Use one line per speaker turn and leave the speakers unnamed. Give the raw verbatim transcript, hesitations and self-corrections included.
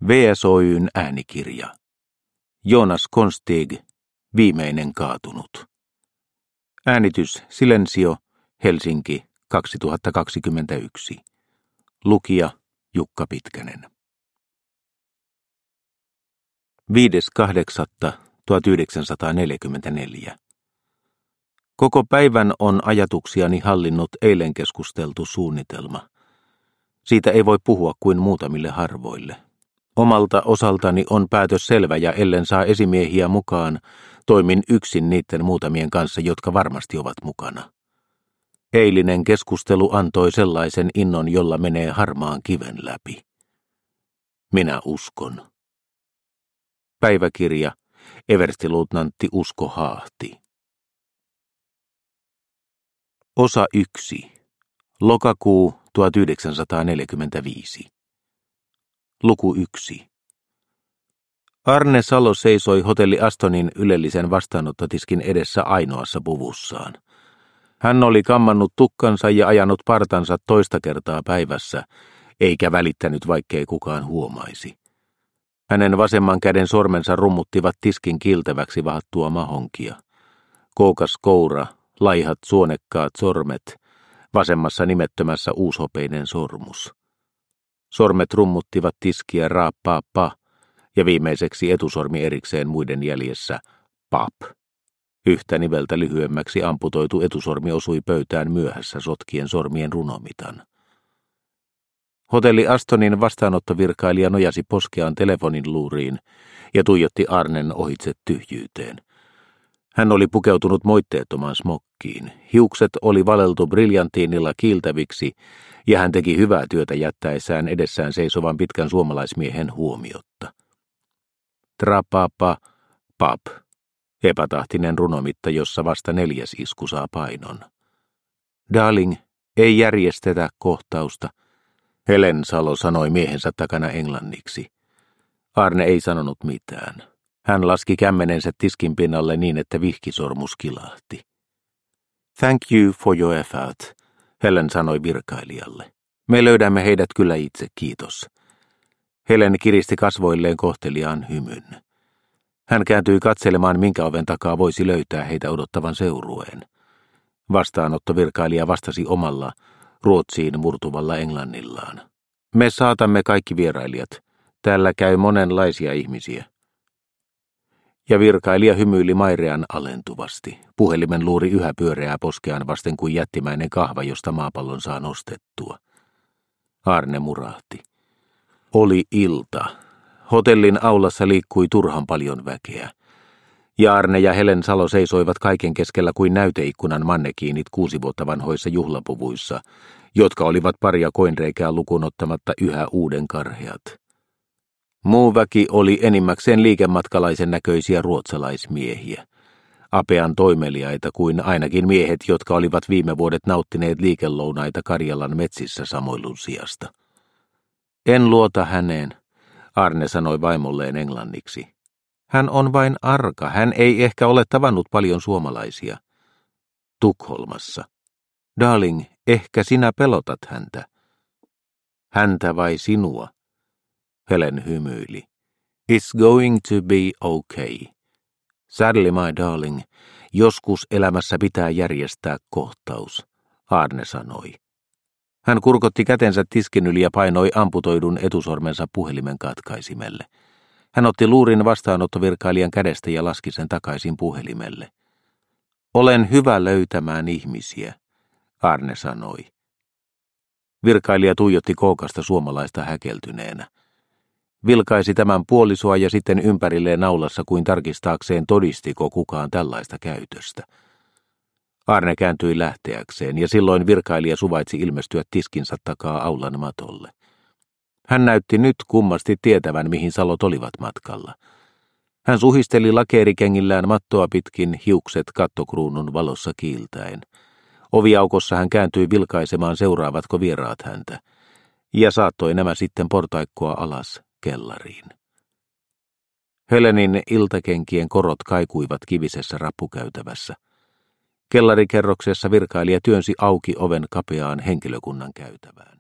V S Oy:n äänikirja. Jonas Konstig, Viimeinen kaatunut. Äänitys Silensio, Helsinki, kaksituhattakaksikymmentäyksi. Lukija Jukka Pitkänen. viides kahdeksatta tuhatyhdeksänsataaneljäkymmentäneljä. Koko päivän on ajatuksiani hallinnut eilen keskusteltu suunnitelma. Siitä ei voi puhua kuin muutamille harvoille. Omalta osaltani on päätös selvä ja ellen saa esimiehiä mukaan, toimin yksin niiden muutamien kanssa, jotka varmasti ovat mukana. Eilinen keskustelu antoi sellaisen innon, jolla menee harmaan kiven läpi. Minä uskon. Päiväkirja, everstiluutnantti Usko Haahti. Osa yksi. Lokakuu tuhatyhdeksänsataaneljäkymmentäviisi. Luku yksi. Arne Salo seisoi hotelli Astonin ylellisen vastaanottotiskin edessä ainoassa puvussaan. Hän oli kammannut tukkansa ja ajanut partansa toista kertaa päivässä, eikä välittänyt, vaikkei kukaan huomaisi. Hänen vasemman käden sormensa rummuttivat tiskin kiiltäväksi vahattua mahonkia. Koukas koura, laihat suonekkaat sormet, vasemmassa nimettömässä uushopeinen sormus. Sormet rummuttivat tiskiä raappaa pa, ja viimeiseksi etusormi erikseen muiden jäljessä pap. Yhtä niveltä lyhyemmäksi amputoitu etusormi osui pöytään myöhässä sotkien sormien runomitan. Hotelli Astonin vastaanottovirkailija nojasi poskeaan telefonin luuriin ja tuijotti Arnen ohitse tyhjyyteen. Hän oli pukeutunut moitteettomaan smokkiin. Hiukset oli valeltu briljantiinilla kiiltäviksi, ja hän teki hyvää työtä jättäessään edessään seisovan pitkän suomalaismiehen huomiotta. Trapapa, pap. Epätahtinen runomitta, jossa vasta neljäs isku saa painon. Darling, ei järjestetä kohtausta, Helen Salo sanoi miehensä takana englanniksi. Arne ei sanonut mitään. Hän laski kämmenensä tiskin pinnalle niin, että vihkisormus kilahti. Thank you for your effort, Helen sanoi virkailijalle. Me löydämme heidät kyllä itse, kiitos. Helen kiristi kasvoilleen kohteliaan hymyn. Hän kääntyi katselemaan, minkä oven takaa voisi löytää heitä odottavan seurueen. Vastaanottovirkailija vastasi omalla, Ruotsiin murtuvalla englannillaan. Me saatamme kaikki vierailijat. Täällä käy monenlaisia ihmisiä. Ja virkailija hymyili mairean alentuvasti. Puhelimen luuri yhä pyöreää poskeaan vasten kuin jättimäinen kahva, josta maapallon saa nostettua. Arne murahti. Oli ilta. Hotellin aulassa liikkui turhan paljon väkeä. Ja Arne ja Helen Salo seisoivat kaiken keskellä kuin näyteikkunan mannekiinit kuusi vuotta vanhoissa juhlapuvuissa, jotka olivat paria koinreikää lukuun ottamatta yhä uuden karheat. Muu väki oli enimmäkseen liikematkalaisen näköisiä ruotsalaismiehiä, apean toimeliaita kuin ainakin miehet, jotka olivat viime vuodet nauttineet liikelounaita Karjalan metsissä samoilun sijasta. En luota häneen, Arne sanoi vaimolleen englanniksi. Hän on vain arka, hän ei ehkä ole tavannut paljon suomalaisia. Tukholmassa. Darling, ehkä sinä pelotat häntä. Häntä vai sinua? Helen hymyili. It's going to be okay. Sadly, my darling, joskus elämässä pitää järjestää kohtaus, Arne sanoi. Hän kurkotti kätensä tiskin yli ja painoi amputoidun etusormensa puhelimen katkaisimelle. Hän otti luurin vastaanottovirkailijan kädestä ja laski sen takaisin puhelimelle. Olen hyvä löytämään ihmisiä, Arne sanoi. Virkailija tuijotti kookasta suomalaista häkeltyneenä. Vilkaisi tämän puolisoa ja sitten ympärilleen naulassa kuin tarkistaakseen, todistiko kukaan tällaista käytöstä. Arne kääntyi lähteäkseen ja silloin virkailija suvaitsi ilmestyä tiskinsä takaa aulan matolle. Hän näytti nyt kummasti tietävän, mihin Salot olivat matkalla. Hän suhisteli lakeerikengillään mattoa pitkin, hiukset kattokruunun valossa kiiltäen. Oviaukossa hän kääntyi vilkaisemaan, seuraavatko vieraat häntä, ja saattoi nämä sitten portaikkoa alas kellariin. Helenin iltakenkien korot kaikuivat kivisessä rappukäytävässä. Kellarikerroksessa virkailija työnsi auki oven kapeaan henkilökunnan käytävään.